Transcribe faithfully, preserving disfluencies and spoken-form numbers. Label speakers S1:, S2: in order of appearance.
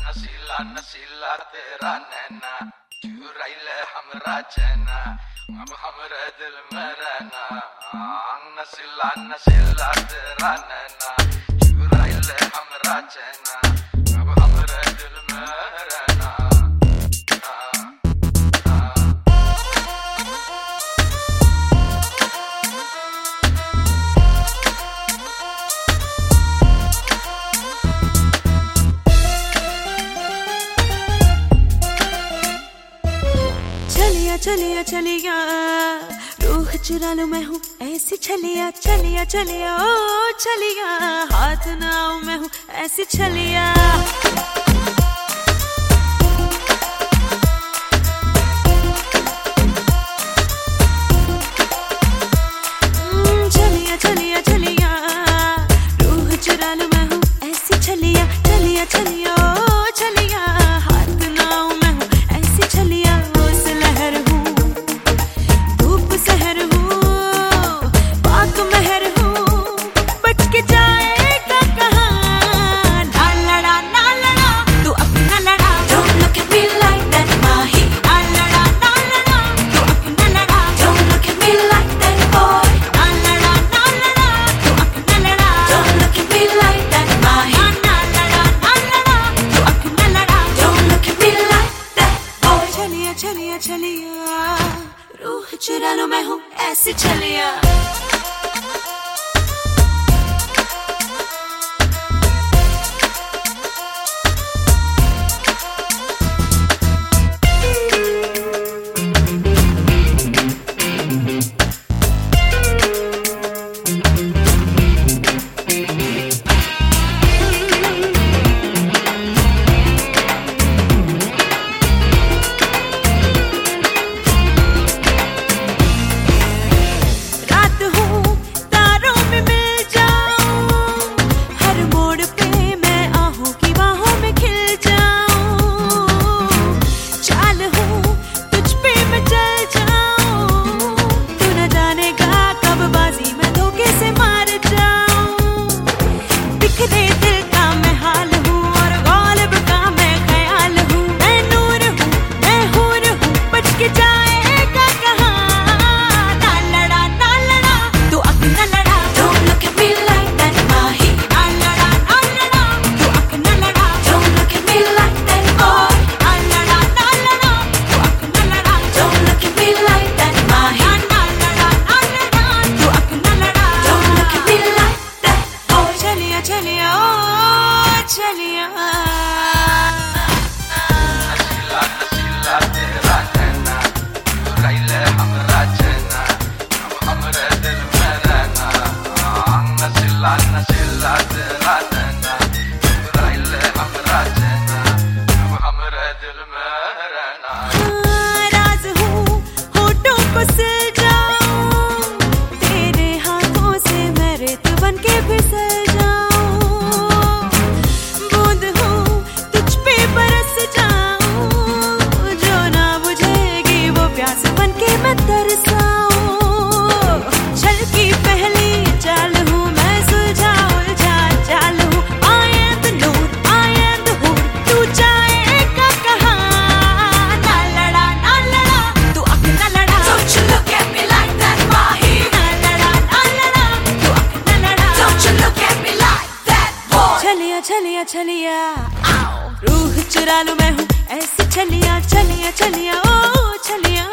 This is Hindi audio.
S1: नसीला नसीला तेरा नैना चुराई ले हमरा चैना अब हमरे दिल में रहना। नसीला नसीला तेरा नैना चुराई ले हमरा चैना अब हमरे दिल में रहना।
S2: चलिया चलिया चलिया रूह चुरा लो मैं हूँ ऐसी छलिया। चलिया चलिया ओ चलिया हाथ ना आऊं मैं हूँ ऐसी छलिया। चलिया चलिया चलिया रूह चुरा लो मैं हूँ ऐसी छलिया। चलिया चलिया ओ चलिया हाथ ना आऊं मैं हूँ ऐसी छलिया। चलिया चलिया रूह चुरा लो मैं हूँ ऐसी छलिया। चलिया
S1: नसीला नसीला तेरा नैना चुराई ले हमरा चैना अब हमरे दिल में रहना। नसीला नसीला तेरा नैना चुराई ले हमरा चैना अब हमरे दिल में रहना।
S2: राज हूँ होठों को सजाऊं तेरे हाथों से मैं रेत बन के फिसल जाऊं। छलकी पहली चाल हूँ मैं सुलझा उलझा चाल हूँ। I am the Noor I am the हूर तू जाएगा कहाँ। ना लड़ा ना लड़ा तू अब ना लड़ा। Don't you look at me like that माही। ना लड़ा ना लड़ा तू अब ना लड़ा। Don't you look at me like that boy। चलिया चलिया चलिया रूह चुरा लूं मैं हूँ ऐसी छलिया। चलिया चलिया ओ छलिया।